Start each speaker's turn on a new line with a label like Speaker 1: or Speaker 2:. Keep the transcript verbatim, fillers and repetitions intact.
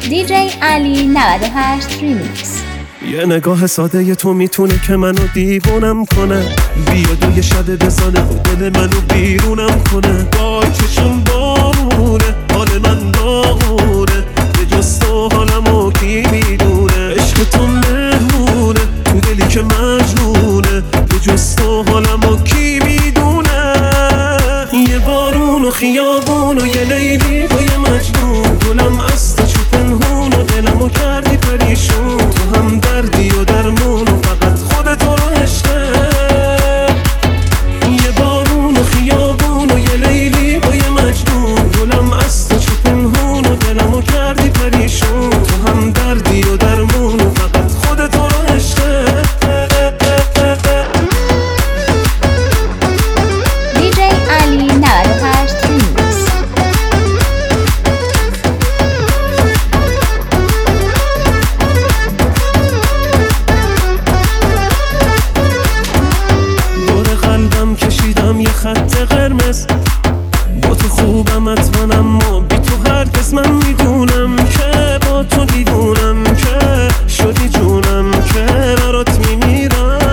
Speaker 1: دی جی علی نود و هشت ریمیکس.
Speaker 2: یه نگاه ساده تو میتونه که منو دیوونم کنه، بیاد و یه شب بزنه و دل منو بیرونم کنه. با چشم بارونه حال من داغونه، به جز تو حالمو کی میدونه. عشق تو مهمونه تو دلی که مجنونه، به جز تو حالمو کی میدونه. یه بارون و خیابون و یه لیلی و یه مجنون، گلم از تو چو پنهون و دلمو کردی پریشون. تو هم دردی و درمون و فقط خودت رو عشقه. یه بارون و خیابون و یه لیلی و یه مجنون، گلم از تو چو پنهون و دلمو کردی پریشون. تو هم دردی و درمون و فقط خودت رو عشقه.
Speaker 1: دی جی علی نود و هشت ریمیکس.
Speaker 2: دور قلبم کشیدم یه خط قرمز، با تو خوبم حتما اما بی تو هرگز. من میدونم که با تو دیوونم، که شدی جونم، که برات میمیرم.